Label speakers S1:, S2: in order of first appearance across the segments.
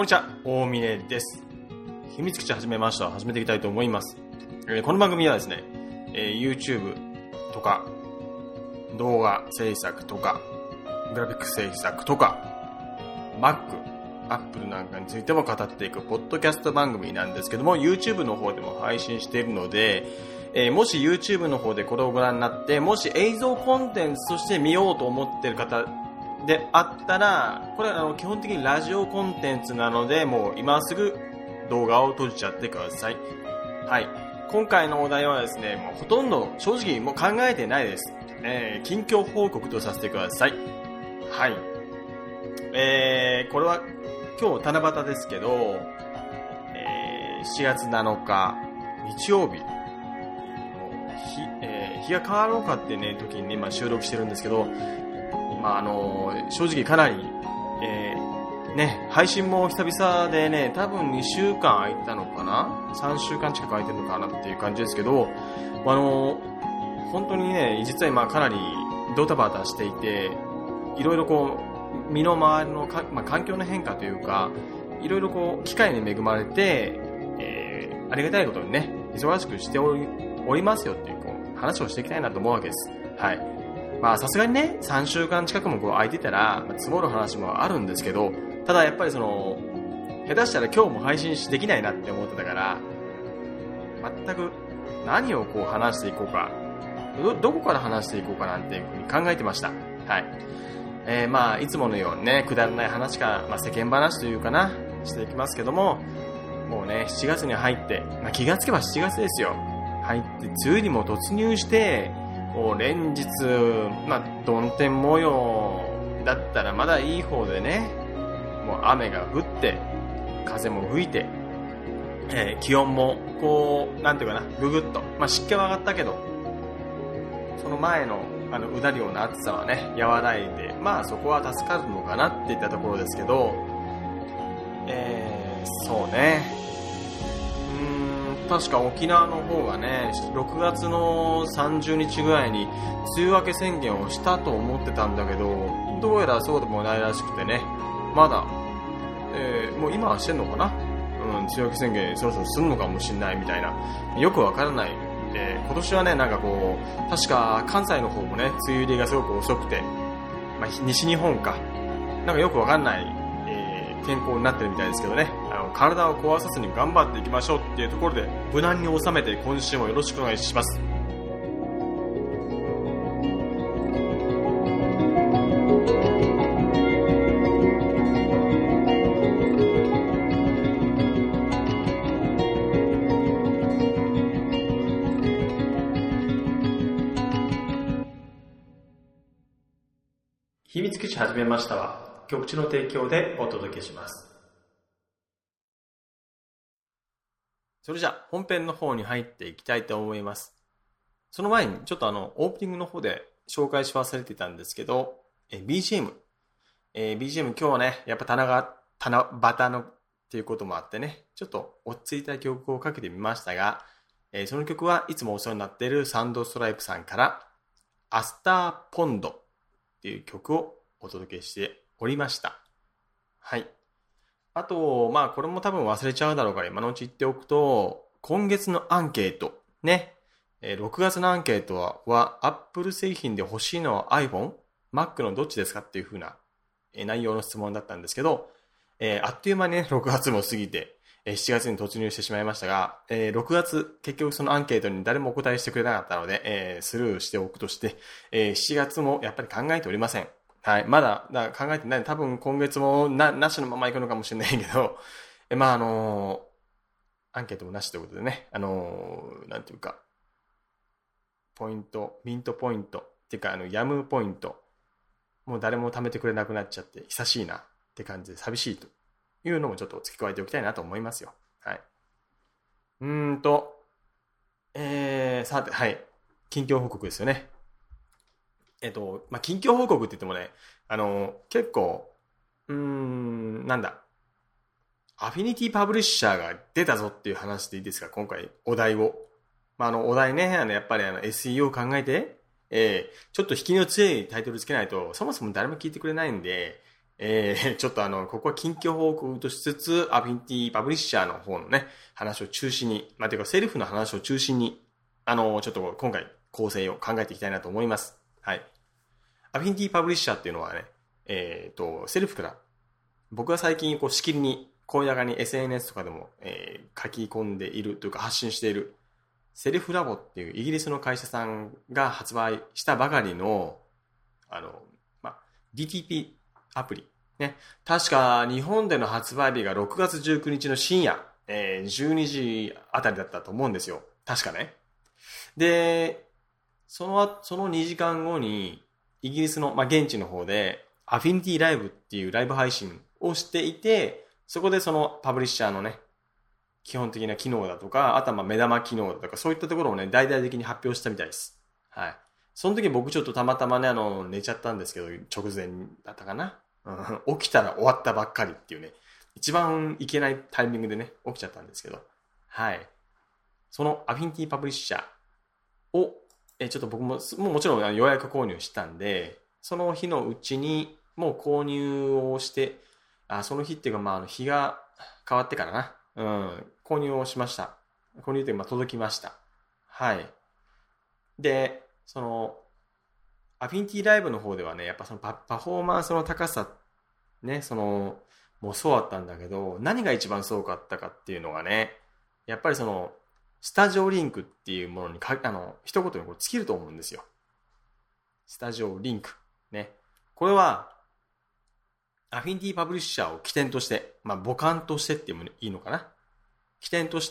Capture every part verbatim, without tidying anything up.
S1: こんにちは、大峰です。秘密基地始めました。始めていきたいと思います。えー、この番組はですね、えー、YouTube とか動画制作とかグラフィック制作とか Mac、Apple なんかについても語っていくポッドキャスト番組なんですけども、 YouTube の方でも配信しているので、えー、もし YouTube の方でこれをご覧になって、もし映像コンテンツとして見ようと思っている方であったら、これはあの基本的にラジオコンテンツなので、もう今すぐ動画を閉じちゃってください。はい。今回のお題はですね、もうほとんど正直もう考えてないです。えー、近況報告とさせてください。はい。えー、これは今日七夕ですけど、えー、しちがつなのか日曜日、もう日、えー、日が変わろうかってね時に、ね、今収録してるんですけど、まああのー、正直かなり、えー、ね、配信も久々でね、多分にしゅうかん空いたのかな ?さんしゅうかん近く空いてるのかなっていう感じですけど、あのー、本当にね、実は今かなりドタバタしていて、いろいろこう、身の回りのか、まあ、環境の変化というか、いろいろこう、機会に恵まれて、えー、ありがたいことにね、忙しくしており、おりますよっていう、こう、話をしていきたいなと思うわけです。はい。まあさすがにね、さんしゅうかん近くもこう空いてたら、まあ、積もる話もあるんですけど、ただやっぱりその、下手したら今日も配信できないなって思ってたから、全く何をこう話していこうか、ど、どこから話していこうかなんていうふうに考えてました。はい。えー、まあいつものようにね、くだらない話か、まあ世間話というかな、していきますけども、もうね、しちがつに入って、まあ気がつけばしちがつですよ。入って、梅雨にも突入して、もう連日、まあ、曇天模様だったらまだいい方でね、もう雨が降って、風も吹いて、えー、気温もこう、なんていうかな、ぐぐっと、まあ湿気は上がったけど、その前の、あの、うだるような暑さはね、和らいで、まあそこは助かるのかなっていったところですけど、えー、そうね、確か沖縄の方がね、ろくがつのさんじゅうにちぐらいに梅雨明け宣言をしたと思ってたんだけど、どうやらそうでもないらしくてね、まだ、えー、もう今はしてんのかな、うん、梅雨明け宣言そろそろすんのかもしんないみたいな、よくわからないで、今年はね、なんかこう、確か関西の方もね、梅雨入りがすごく遅くて、まあ、西日本か、なんかよくわかんない、えー、天候になってるみたいですけどね、体を壊さずに頑張っていきましょうっていうところで、無難に収めて今週もよろしくお願いします。秘密基地始めましたは、局地の提供でお届けします。それじゃあ本編の方に入っていきたいと思います。その前にちょっとあのオープニングの方で紹介し忘れていたんですけど、え ビージーエム、えー、ビージーエム 今日はね、やっぱ棚が七夕のっていうこともあってね、ちょっと落ち着いた曲をかけてみましたが、えー、その曲はいつもお世話になっているサンドストライプさんからアスターポンドっていう曲をお届けしておりました。はい。あと、まあこれも多分忘れちゃうだろうから今のうち言っておくと、今月のアンケート、ね、ろくがつのアンケートは、は Apple 製品で欲しいのは iPhone、Mac のどっちですかっていう風な内容の質問だったんですけど、えー、あっという間にね、ろくがつも過ぎて、しちがつに突入してしまいましたが、えー、ろくがつ結局そのアンケートに誰もお答えしてくれなかったので、えー、スルーしておくとして、えー、しちがつもやっぱり考えておりません。はい。まだ、だ考えてない。多分今月もな、なしのまま行くのかもしれないけど、え、まあ、あのー、アンケートもなしということでね、あのー、なんていうか、ポイント、ミントポイント、っていうか、あの、ヤムポイント、もう誰も貯めてくれなくなっちゃって、久しいなって感じで寂しいというのもちょっと付け加えておきたいなと思いますよ。はい。うーんと、えー、さて、はい。近況報告ですよね。えっと、まあ、近況報告って言ってもね、あの、結構、うーん、なんだ、アフィニティパブリッシャーが出たぞっていう話でいいですか、今回、お題を。まあ、あの、お題ね、あの、やっぱりあの、エスイーオー を考えて、えー、ちょっと引きの強いタイトルつけないと、そもそも誰も聞いてくれないんで、 えー、ちょっとあの、ここは近況報告としつつ、アフィニティパブリッシャーの方のね、話を中心に、まあ、ていうかセルフの話を中心に、あの、ちょっと今回構成を考えていきたいなと思います。はい。アフィニティパブリッシャーっていうのはね、えっと、セルフから、僕が最近こうしきりに、声高に エスエヌエス とかでも、えー書き込んでいるというか発信している、セルフラボっていうイギリスの会社さんが発売したばかりの、あの、まあ、ディーティーピー アプリ。ね。確か日本での発売日がろくがつじゅうくにちの深夜、えーじゅうにじあたりだったと思うんですよ。確かね。で、その後、そのにじかんごに、イギリスの、まあ、現地の方で、アフィニティライブっていうライブ配信をしていて、そこでそのパブリッシャーのね、基本的な機能だとか、あとはまあ目玉機能だとか、そういったところをね、大々的に発表したみたいです。はい。その時僕ちょっとたまたまね、あの、寝ちゃったんですけど、直前だったかな。うん、起きたら終わったばっかりっていうね、一番いけないタイミングでね、起きちゃったんですけど、はい。そのアフィニティパブリッシャーを、えちょっと僕も、もうもちろん予約購入したんで、その日のうちにもう購入をして、あ、その日っていうか、まあ、あの日が変わってからな。うん、購入をしました。購入というか、まあ、届きました。はい。で、その、アフィニティライブの方ではね、やっぱそのパ、パフォーマンスの高さ、ね、その、もうそうだったんだけど、何が一番すごかったかっていうのがね、やっぱりその、スタジオリンクっていうものにか、あの、一言にこう尽きると思うんですよ。スタジオリンク。ね。これは、アフィニティパブリッシャーを起点として、まあ母艦としてっていうもいいのかな。起点として、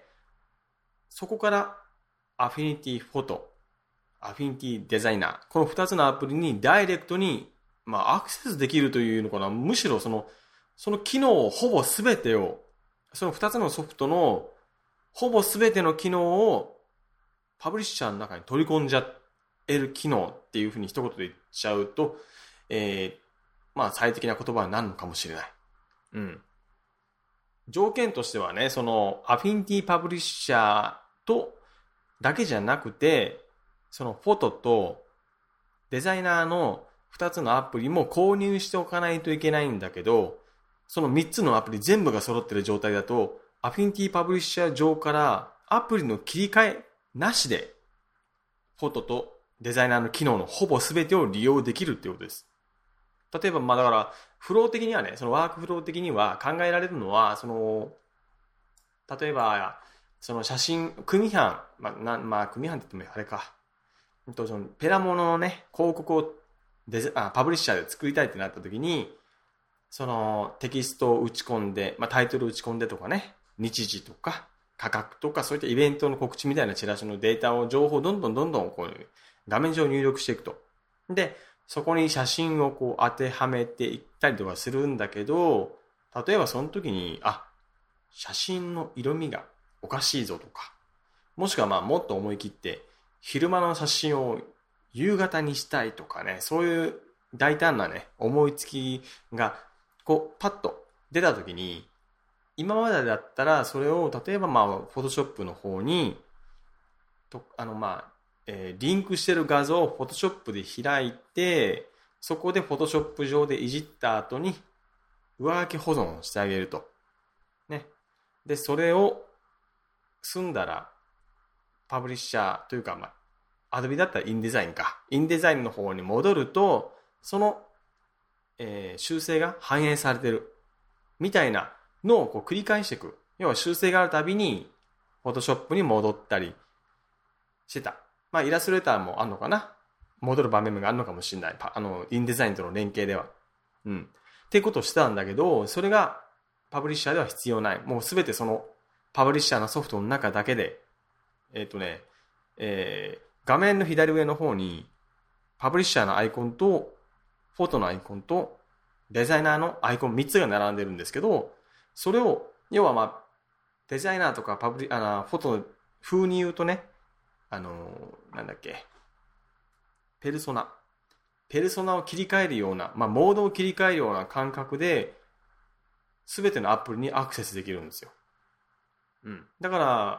S1: そこからアフィニティフォト、アフィニティデザイナー、この二つのアプリにダイレクトに、まあアクセスできるというのかな。むしろその、その機能をほぼすべてを、その二つのソフトのほぼすべての機能をパブリッシャーの中に取り込んじゃえる機能っていうふうに一言で言っちゃうと、えー、まあ最適な言葉になるのかもしれない。うん。条件としてはね、そのアフィニティパブリッシャーとだけじゃなくて、そのフォトとデザイナーの二つのアプリも購入しておかないといけないんだけど、その三つのアプリ全部が揃ってる状態だと、アフィニティパブリッシャー上からアプリの切り替えなしで、フォトとデザイナーの機能のほぼ全てを利用できるっていうことです。例えば、まあだから、フロー的にはね、そのワークフロー的には考えられるのは、その、例えば、その写真、組版、まあ、なまあ、組版って言ってもあれか。そのペラモノのね、広告をデザあパブリッシャーで作りたいってなった時に、そのテキストを打ち込んで、まあ、タイトル打ち込んでとかね、日時とか価格とかそういったイベントの告知みたいなチラシのデータを情報をどんどんどんどんこう画面上入力していくと。で、そこに写真をこう当てはめていったりとかするんだけど、例えばその時に、あ、写真の色味がおかしいぞとか、もしくはまあもっと思い切って昼間の写真を夕方にしたいとかね、そういう大胆なね、思いつきがこうパッと出た時に、今までだったらそれを例えばまあフォトショップの方にとあのまあ、えーリンクしてる画像をフォトショップで開いて、そこでフォトショップ上でいじった後に上書き保存をしてあげるとね。でそれを済んだらパブリッシャーというかまあ Adobe だったらインデザインかインデザインの方に戻るとその、えー修正が反映されてるみたいなのをこう繰り返していく。要は修正があるたびに、フォトショップに戻ったりしてた。まあ、イラストレーターもあんのかな戻る場面があるのかもしれない。あの、インデザインとの連携では。うん。っていうことをしてたんだけど、それがパブリッシャーでは必要ない。もうすべてそのパブリッシャーのソフトの中だけで、えっとね、えー、画面の左上の方に、パブリッシャーのアイコンと、フォトのアイコンと、デザイナーのアイコンみっつが並んでるんですけど、それを、要はまあ、デザイナーとかパブリ、あの、フォト風に言うとね、あの、なんだっけ、ペルソナ。ペルソナを切り替えるような、まあ、モードを切り替えるような感覚で、すべてのアプリにアクセスできるんですよ。うん。だから、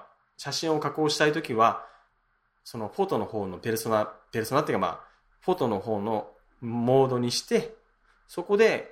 S1: 写真を加工したいときは、そのフォトの方のペルソナ、ペルソナっていうかまあ、フォトの方のモードにして、そこで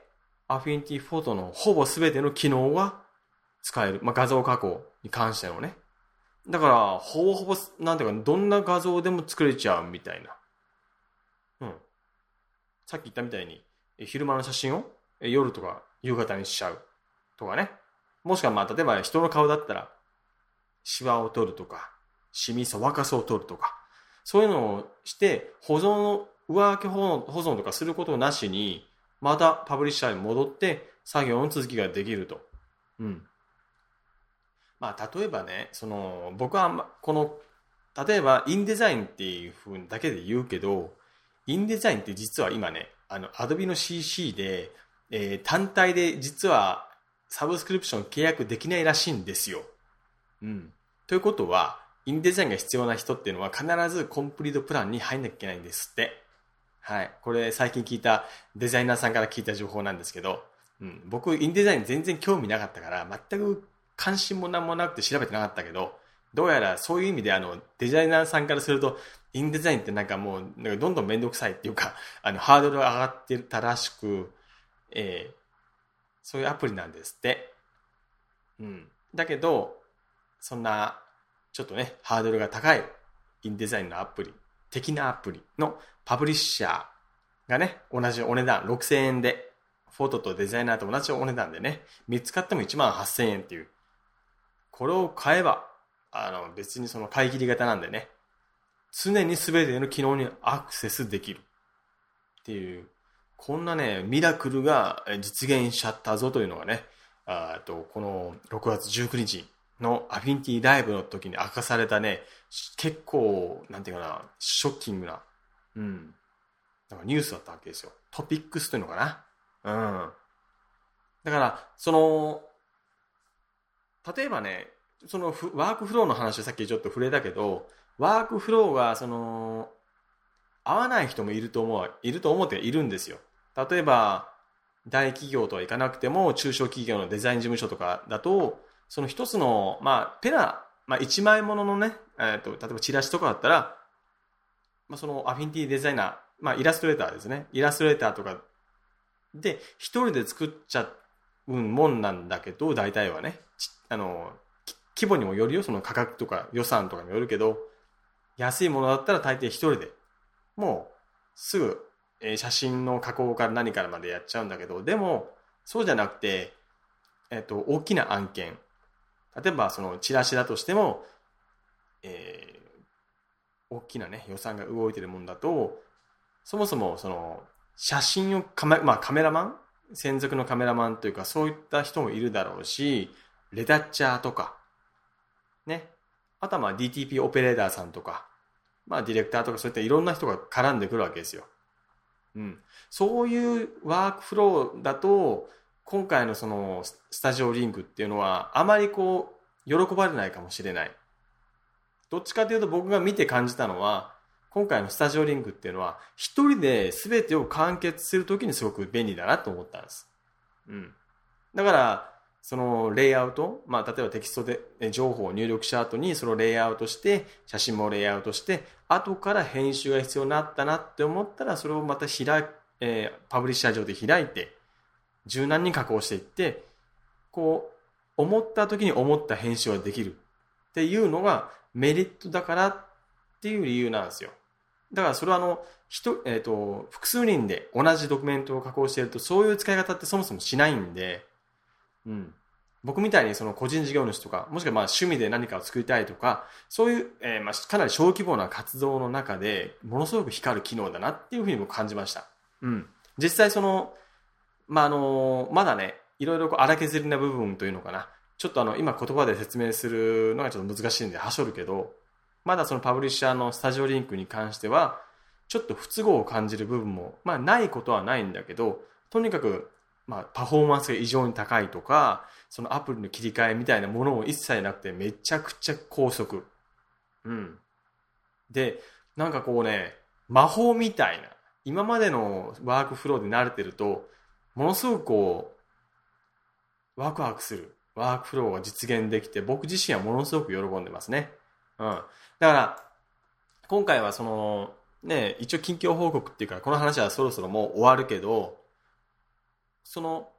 S1: アフィニティフォトのほぼ全ての機能が使える。まあ、画像加工に関してのね。だから、ほぼほぼ、なんていうか、どんな画像でも作れちゃうみたいな。うん。さっき言ったみたいに、昼間の写真を夜とか夕方にしちゃうとかね。もしくは、まあ、例えば人の顔だったら、シワを取るとか、シミ、そばかすを取るとか、そういうのをして、保存、上書き保存とかすることなしに、またパブリッシャーに戻って、作業の続きができると。うん。まあ、例えばね、その、僕は、この、例えば、インデザインっていう風にだけで言うけど、インデザインって実は今ね、あの、Adobe の シーシー で、えー単体で実はサブスクリプション契約できないらしいんですよ。うん。ということは、インデザインが必要な人っていうのは必ずコンプリートプランに入んなきゃいけないんですって。はい。これ最近聞いたデザイナーさんから聞いた情報なんですけど、うん、僕、インデザイン全然興味なかったから、全く関心も何もなくて調べてなかったけど、どうやらそういう意味であの、デザイナーさんからすると、インデザインってなんかもう、なんかどんどんめんどくさいっていうか、あの、ハードルが上がってたらしく、えー、そういうアプリなんですって。うん。だけど、そんな、ちょっとね、ハードルが高いインデザインのアプリ、的なアプリのパブリッシャーがね、同じお値段ろくせんえんで、フォトとデザイナーと同じお値段でね、みっつ買ってもいちまんはっせんえんっていう。これを買えば、あの、別にその買い切り型なんでね、常に全ての機能にアクセスできるっていう、こんなね、ミラクルが実現しちゃったぞというのがね、あとこのろくがつじゅうくにちのアフィニティライブの時に明かされたね、結構、なんていうかな、ショッキングな、うん、なんかニュースだったわけですよ。トピックスというのかな。うん。だから、その、例えばね、そのワークフローの話さっきちょっと触れたけど、ワークフローがその合わない人もいると思う、いると思っているんですよ。例えば大企業とはいかなくても中小企業のデザイン事務所とかだと、その一つのまあペラ、まあ一枚もののね、えーと、例えばチラシとかだったら、まあそのアフィニティデザイナー、まあイラストレーターですね、イラストレーターとかで一人で作っちゃうもんなんだけど、大体はね、あの規模にもよるよ、その価格とか予算とかにもよるけど、安いものだったら大抵一人でもうすぐ、えー写真の加工から何からまでやっちゃうんだけど、でもそうじゃなくて、えっと、大きな案件、例えばそのチラシだとしても、えー大きなね予算が動いてるもんだと、そもそもその写真をカメ、まあ、カメラマン、専属のカメラマンというかそういった人もいるだろうし、レタッチャーとかね、あとはまあ ディーティーピー オペレーターさんとか、まあディレクターとかそういったいろんな人が絡んでくるわけですよ。うん。そういうワークフローだと、今回のそのスタジオリンクっていうのはあまりこう喜ばれないかもしれない。どっちかというと僕が見て感じたのは、今回のスタジオリンクっていうのは一人で全てを完結するときにすごく便利だなと思ったんです。うん。だから、そのレイアウト、まあ、例えばテキストで情報を入力した後にそのレイアウトして、写真もレイアウトして、後から編集が必要になったなって思ったら、それをまた開、えー、パブリッシャー上で開いて、柔軟に加工していって、こう、思った時に思った編集ができるっていうのがメリットだからっていう理由なんですよ。だからそれはあの、人、えっと、複数人で同じドキュメントを加工していると、そういう使い方ってそもそもしないんで、うん、僕みたいにその個人事業主とか、もしくはまあ趣味で何かを作りたいとか、そういう、えーまあかなり小規模な活動の中でものすごく光る機能だなっていうふうにも感じました。うん。実際その、まあ、あの、まだね、いろいろこう荒削りな部分というのかな。ちょっとあの、今言葉で説明するのがちょっと難しいんで、はしょるけど、まだそのパブリッシャーのスタジオリンクに関しては、ちょっと不都合を感じる部分も、まあないことはないんだけど、とにかく、まあパフォーマンスが異常に高いとか、そのアプリの切り替えみたいなものも一切なくてめちゃくちゃ高速。うん。で、なんかこうね、魔法みたいな、今までのワークフローで慣れてると、ものすごくこう、ワクワクするワークフローが実現できて、僕自身はものすごく喜んでますね。うん。だから、今回はその、ね、一応近況報告っていうか、この話はそろそろもう終わるけど、その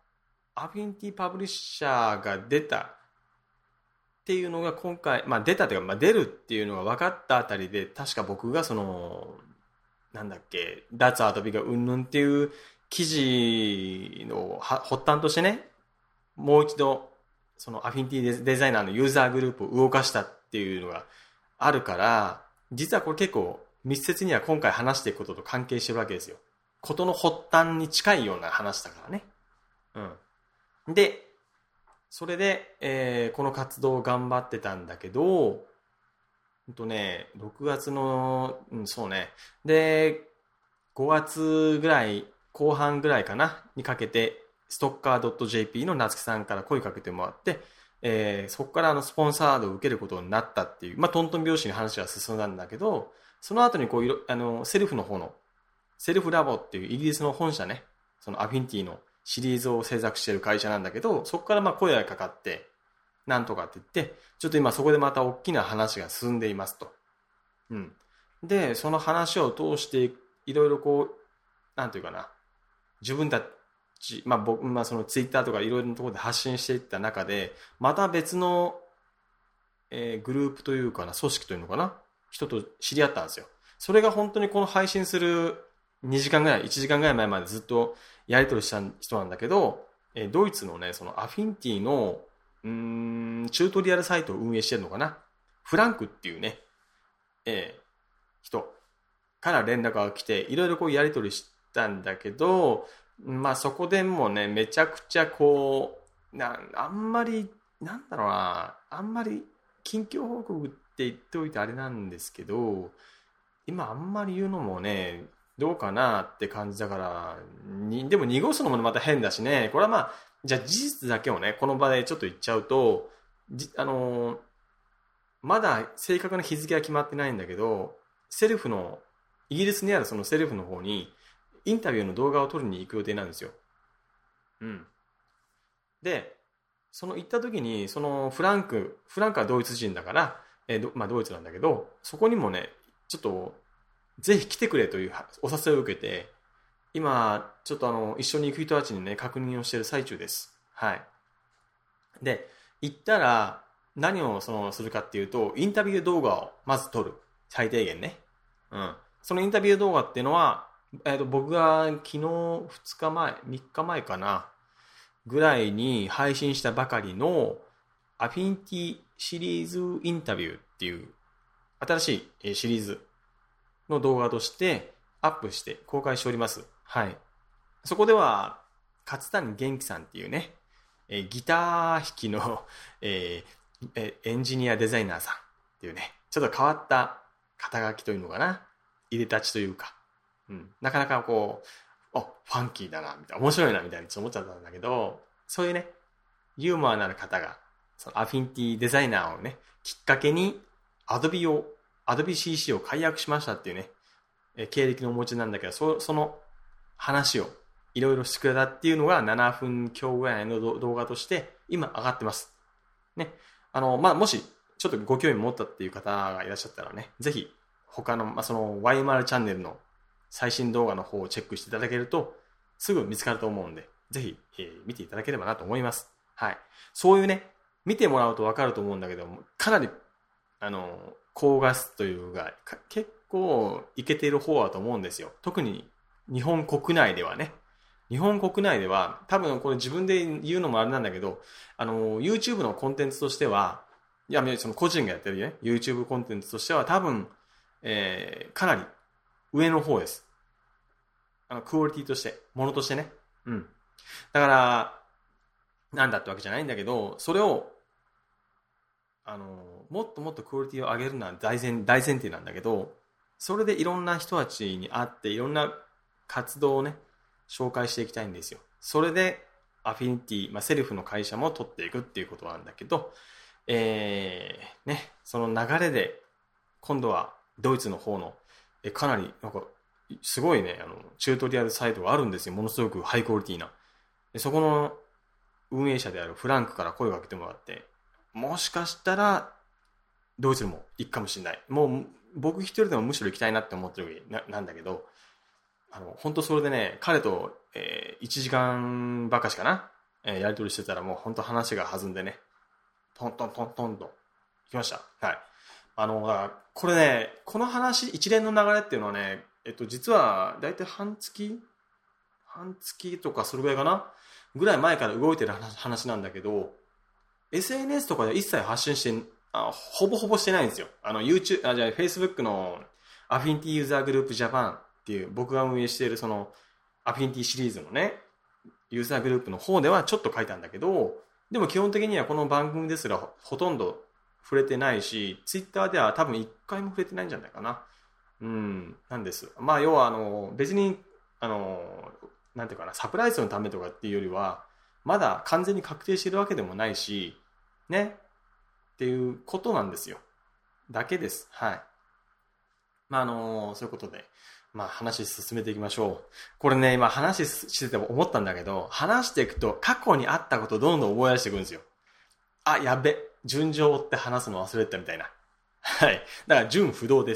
S1: アフィニティパブリッシャーが出たっていうのが今回、まあ出たというか、まあ出るっていうのが分かったあたりで、確か僕がその、なんだっけ、脱アドビがうんぬんっていう記事の発端としてね、もう一度、そのアフィニティデザイナーのユーザーグループを動かしたっていうのがあるから、実はこれ結構密接には今回話していくことと関係してるわけですよ。ことの発端に近いような話だからね。うん。で、それで、えー、この活動を頑張ってたんだけど、ほんとね、ろくがつの、うん、そうね。で、ごがつぐらい、後半ぐらいかな、にかけて、ストッカー ドット ジェーピー の夏木さんから声かけてもらって、えー、そこからあのスポンサードを受けることになったっていう、まあ、トントン拍子に話が進んだんだけど、その後にこういろ、あの、セルフの方の、セルフラボっていうイギリスの本社ね、そのアフィニティのシリーズを制作している会社なんだけど、そこからまあ声がかかって、なんとかって言って、ちょっと今そこでまた大きな話が進んでいますと。うん。で、その話を通して、いろいろこう、なんていうかな、自分たち、まあ僕、まあそのツイッターとかいろいろなところで発信していった中で、また別の、えーグループというかな、組織というのかな、人と知り合ったんですよ。それが本当にこの配信するにじかんぐらい、いちじかんぐらい前までずっとやり取りした人なんだけど、えードイツのね、そのアフィニティの、うーん、チュートリアルサイトを運営してるのかな。フランクっていうね、えー人から連絡が来て、いろいろこうやり取りしたんだけど、まあそこでもね、めちゃくちゃこう、な、あんまり、なんだろうな、あんまり近況報告って言っておいてあれなんですけど、今あんまり言うのもね、どうかなって感じだから、に、でも濁すのもまた変だしね、これはまあ、じゃあ事実だけをね、この場でちょっと言っちゃうと、じ、あのーまだ正確な日付は決まってないんだけど、セルフの、イギリスにあるそのセルフの方に、インタビューの動画を撮りに行く予定なんですよ。うん。で、その行った時に、そのフランク、フランクはドイツ人だから、えーどまあドイツなんだけど、そこにもね、ちょっと、ぜひ来てくれというお誘いを受けて、今、ちょっとあの、一緒に行く人たちにね、確認をしている最中です。はい。で、行ったら、何をそのするかっていうと、インタビュー動画をまず撮る。最低限ね。うん。そのインタビュー動画っていうのは、えっと、僕が昨日ふつかまえ、みっかまえかな、ぐらいに配信したばかりのアフィニティシリーズインタビューっていう新しいシリーズの動画としてアップして公開しております。はい。そこでは、勝谷元気さんっていうね、えーギター弾きの、えーえーエンジニアデザイナーさんっていうね、ちょっと変わった肩書きというのかな、入れ立ちというか、うん、なかなかこう、あ、ファンキーだな、みたいな、面白いな、みたいにちょっと思っちゃったんだけど、そういうね、ユーモアのある方が、そのアフィニティデザイナーをね、きっかけに、アドビを、アドビ シーシー を解約しましたっていうね、えー経歴のお持ちなんだけど、そその話をいろいろしてくれたっていうのがななふん強ぐらいの動画として今上がってます。ね。あの、まあ、もしちょっとご興味持ったっていう方がいらっしゃったらね、ぜひ他の、まあ、その ワイエムアール チャンネルの最新動画の方をチェックしていただけるとすぐ見つかると思うんで、ぜひ、えー見ていただければなと思います。はい。そういうね、見てもらうとわかると思うんだけども、かなり、あの、高画質というか、か結構いけている方だと思うんですよ。特に日本国内ではね。日本国内では、多分これ自分で言うのもあれなんだけど、あの、YouTube のコンテンツとしては、いや、その個人がやってるね、YouTube コンテンツとしては多分、えーかなり上の方です。あの、クオリティとして、ものとしてね。うん。だから、なんだってわけじゃないんだけど、それを、あの、もっともっとクオリティを上げるのは大前、大前提なんだけど、それでいろんな人たちに会って、いろんな活動をね、紹介していきたいんですよ。それで、アフィニティ、まあ、セルフの会社も取っていくっていうことなんだけど、えー、ね、その流れで、今度はドイツの方の、えかなり、なんか、すごいね、あの、チュートリアルサイトがあるんですよ。ものすごくハイクオリティな。でそこの運営者であるフランクから声をかけてもらって、もしかしたら、ドイツにも行くかもしれない。もう、僕一人でもむしろ行きたいなって思ってるななんだけど、あの、本当それでね、彼と、えー、いちじかんばかしかなえー、やり取りしてたらもう本当話が弾んでね、トントントントンと行きました。はい。あの、これね、この話、一連の流れっていうのはね、えっと、実は大体半月半月とかそれぐらいかなぐらい前から動いてる話なんだけど、エスエヌエス とかで一切発信して、あほぼほぼしてないんですよ。あの、YouTube、あ、じゃあ Facebook のアフィニティユーザーグループジャパンっていう僕が運営しているそのアフィニティシリーズのね、ユーザーグループの方ではちょっと書いたんだけど、でも基本的にはこの番組ですらほとんど触れてないし、Twitter では多分一回も触れてないんじゃないかな。うん、なんです。まあ要はあの、別に、あの、なんていうかな、サプライズのためとかっていうよりは、まだ完全に確定しているわけでもないし、ね、っていうことなんですよ。だけです。はい。まああの、そういうことで、まあ話進めていきましょう。これね、今話してて思ったんだけど、話していくと過去にあったことをどんどん思い出していくんですよ。あ、やべ、順序を追って話すの忘れてたみたいな。はい。だから順不動です。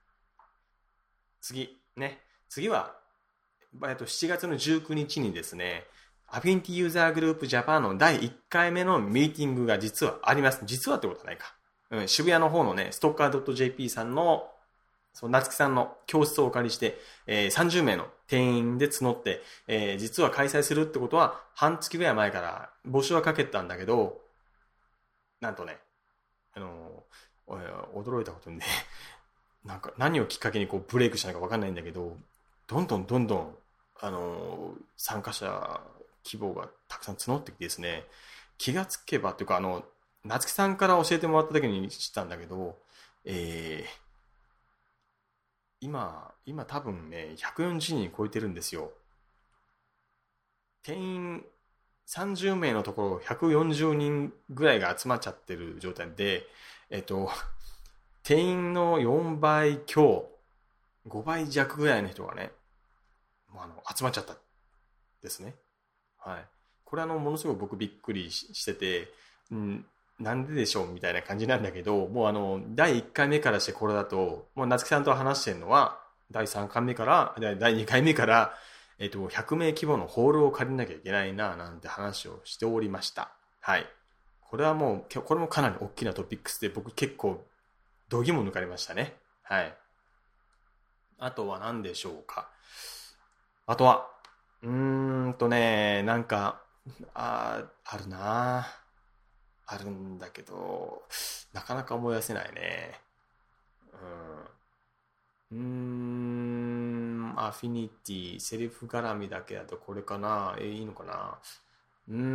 S1: 次、ね。次は、えっと、しちがつのじゅうくにちにですね、アフィニティユーザーグループジャパンのだいいっかいめのミーティングが実はあります。実はってことはないか。うん、渋谷の方のね、ストッカー .jp さんの、その夏木さんの教室をお借りして、えー、さんじゅうめいの定員で募って、えー、実は開催するってことは、半月ぐらい前から募集はかけてたんだけど、なんとね、あのー、驚いたことにね、なんか何をきっかけにこうブレイクしたのか分かんないんだけど、どんどんどんどん、あのー、参加者希望がたくさん募ってきてですね、気がつけばっていうか、あの、夏木さんから教えてもらった時に知ったんだけど、えー、今、今多分ね、ひゃくよんじゅうにん超えてるんですよ。定員さんじゅうめいのところひゃくよんじゅうにんぐらいが集まっちゃってる状態で、えっと、定員のよんばい強、ごばい弱ぐらいの人がね、もうあの集まっちゃったですね。はい。これあの、ものすごく僕びっくりしてて、うん、なんででしょうみたいな感じなんだけど、もうあの、だいいっかいめからしてこれだと、もう夏木さんと話してるのは、だいさんかいめから、だいにかいめから、えっと、ひゃくめい規模のホールを借りなきゃいけないな、なんて話をしておりました。はい。これはもう、これもかなり大きなトピックスで、僕結構、度肝抜かれましたね。はい。あとは何でしょうか。あとは、うーんとね、なんか、あ、あるなあるんだけど、なかなか思い出せないね。うん。うーん、アフィニティ、セリフ絡みだけだとこれかな。え、いいのかな。うー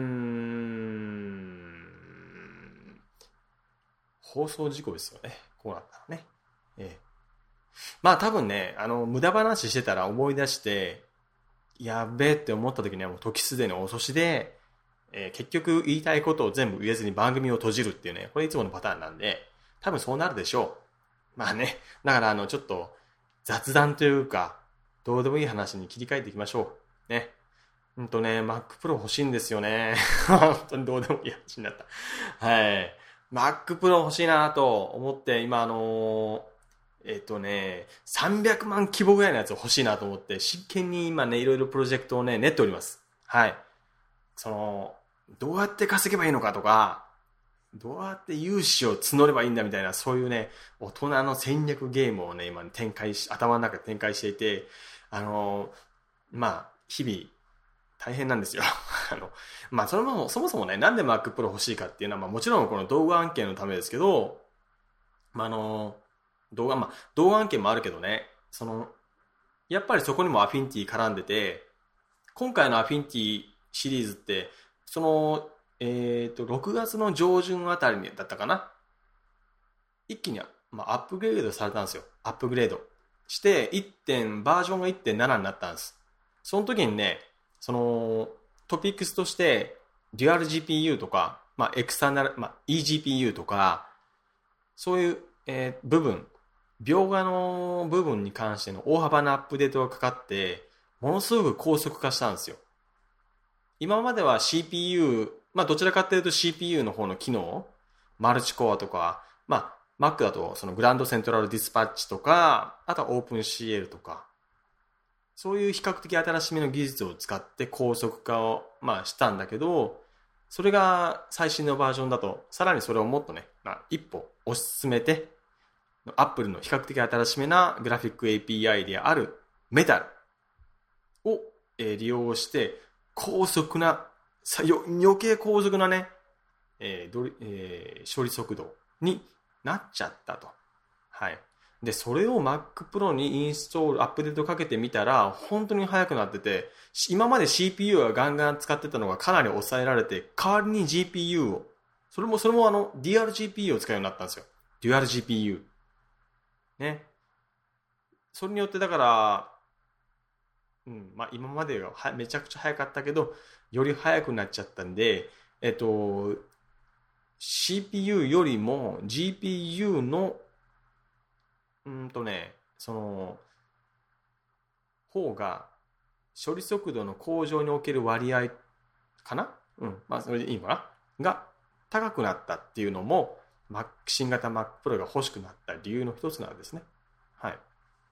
S1: ん、放送事故ですよね。こうなったらね。ええ。まあ多分ね、あの、無駄話してたら思い出して、やべえって思った時にはもう時すでに遅しで、えー結局言いたいことを全部言えずに番組を閉じるっていうね、これいつものパターンなんで、多分そうなるでしょう。まあね、だからあの、ちょっと雑談というか、どうでもいい話に切り替えていきましょう。ね。うんとね、Mac Pro 欲しいんですよね。本当にどうでもいい話になった。はい。Mac Pro 欲しいなと思って、今あのーえっとね、さんびゃくまん規模ぐらいのやつ欲しいなと思って、真剣に今ね、いろいろプロジェクトをね、練っております。はい。その、どうやって稼げばいいのかとか、どうやって融資を募ればいいんだみたいな、そういうね、大人の戦略ゲームをね、今、ね、展開し、頭の中で展開していて、あの、まあ、日々、大変なんですよ。あの、まあ、その、そもそもね、なんで Mac Pro 欲しいかっていうのは、まあ、もちろんこの動画案件のためですけど、まあ、あの、動画、まあ、動画案件もあるけどね、その、やっぱりそこにもアフィニティ絡んでて、今回のアフィニティシリーズって、その、えっと、ろくがつの上旬あたりだったかな。一気に、まあ、アップグレードされたんですよ。アップグレードして、いってん、バージョンが いってんなな になったんです。その時にね、その、トピックスとして、デュアル ジーピーユー とか、まあ、エクスターナル、まあ、イージーピーユー とか、そういう、えー部分、描画の部分に関しての大幅なアップデートがかかって、ものすごく高速化したんですよ。今までは シーピーユー、まあどちらかというと シーピーユー の方の機能、マルチコアとか、まあ Mac だとそのグランドセントラルディスパッチとか、あとは OpenCL とか、そういう比較的新しめの技術を使って高速化をまあしたんだけど、それが最新のバージョンだと、さらにそれをもっとね、まあ、一歩推し進めて、Apple の比較的新しめなグラフィック エーピーアイ であるメタルを、えー、利用して、高速な、余計高速なね、えーどえー、処理速度になっちゃったと。はい。で、それを Mac Pro にインストール、アップデートかけてみたら、本当に速くなってて、今まで シーピーユー はガンガン使ってたのがかなり抑えられて、代わりに ジーピーユー を、それも、それもあの、デュアル ジーピーユー を使うようになったんですよ。デュアル ジーピーユー。ね。それによってだから、うん、まあ今までがめちゃくちゃ速かったけど、より速くなっちゃったんで、えっと、シーピーユー よりも ジーピーユー の、うんとね、その、方が、処理速度の向上における割合かな？うん。まあ、それでいいのかな？が高くなったっていうのも、新型 Mac Pro が欲しくなった理由の一つなんですね。はい。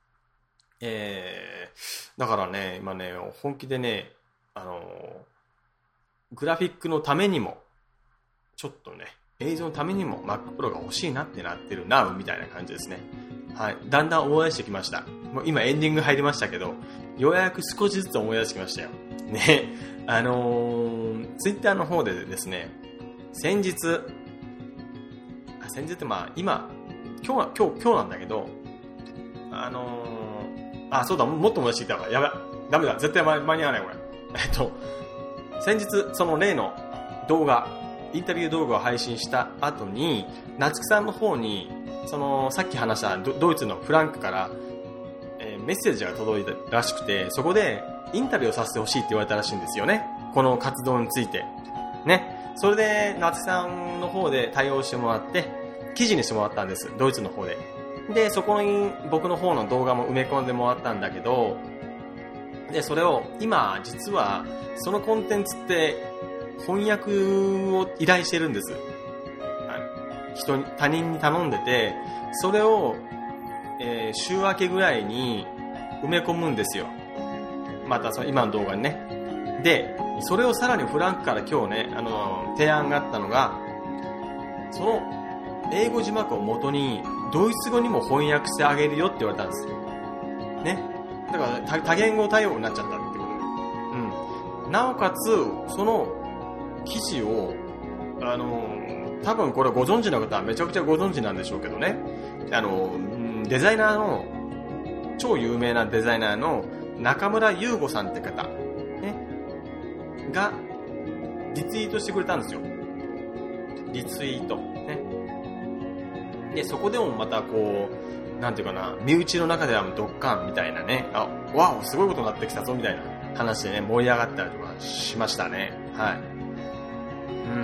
S1: えー、だからね、今ね、本気でね、あの、グラフィックのためにも、ちょっとね、映像のためにも Mac Pro が欲しいなってなってるな、みたいな感じですね。はい。だんだん思い出してきました。もう今エンディング入りましたけど、ようやく少しずつ思い出してきましたよ。ね。あのー、Twitter の方でですね、先日、あ先日ってまあ今、今日、今日、今日なんだけど、あのー、あ、そうだ、もっと思い出してきたわ。やばい。ダメだ。絶対間に合わない、これ。えっと、先日、その例の動画、インタビュー動画を配信した後に、夏木さんの方に、その、さっき話したドイツのフランクから、えー、メッセージが届いたらしくて、そこでインタビューをさせてほしいって言われたらしいんですよね。この活動について。ね。それで、夏木さんの方で対応してもらって、記事にしてもらったんです。ドイツの方で。で、そこに僕の方の動画も埋め込んでもらったんだけど、で、それを今、実は、そのコンテンツって、翻訳を依頼してるんです。人に、他人に頼んでて、それを、えー、週明けぐらいに埋め込むんですよ。またその今の動画にね。で、それをさらにフランクから今日ね、あの、提案があったのが、その英語字幕を元にドイツ語にも翻訳してあげるよって言われたんです。ね。だから多言語対応になっちゃったってことで。うん。なおかつ、その記事を、あの、多分これご存知の方はめちゃくちゃご存知なんでしょうけどね。あの、デザイナーの、超有名なデザイナーの中村優吾さんって方、ね、が、リツイートしてくれたんですよ。リツイート。ね。で、そこでもまたこう、なんていうかな、身内の中ではドッカンみたいなね、あ、わお、すごいことになってきたぞみたいな話でね、盛り上がったりとかしましたね。はい。うん。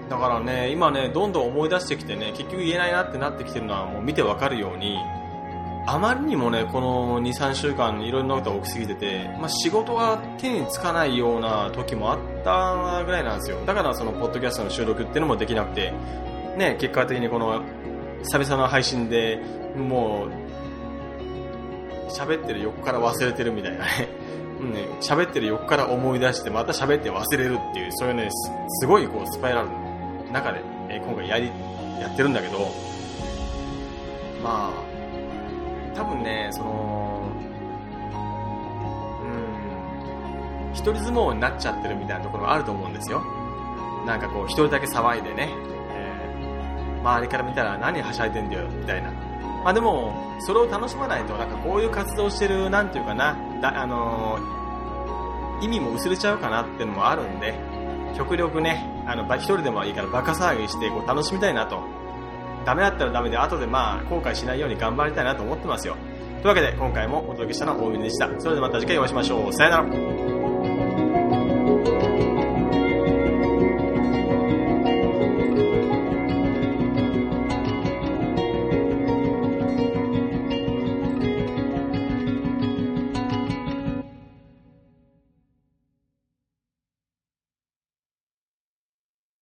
S1: だからね、今ね、どんどん思い出してきてね、結局言えないなってなってきてるのはもう見てわかるように、あまりにもね、このに、さんしゅうかんいろいろなことが起きすぎてて、まあ仕事が手につかないような時もあったぐらいなんですよ。だからそのポッドキャストの収録っていうのもできなくて、ね、結果的にこの久々の配信でもう喋ってる横から忘れてるみたいなね、ね、喋ってる横から思い出してまた喋って忘れるっていう、そういうね、すごいこうスパイラルの中で、えー、今回やりやってるんだけど、まあ多分ね、そのうん一人相撲になっちゃってるみたいなところがあると思うんですよ。なんかこう一人だけ騒いでね、えー、周りから見たら何はしゃいでんだよみたいな。まあでもそれを楽しまないと、なんかこういう活動してる、なんていうかな、だあのー、意味も薄れちゃうかなっていうのもあるんで、極力ね、あの一人でもいいからバカ騒ぎしてこう楽しみたいなと。ダメだったらダメで、後でまあ後悔しないように頑張りたいなと思ってますよ。というわけで今回もお届けしたのは大峰でした。それではまた次回お会いしましょう。さよなら。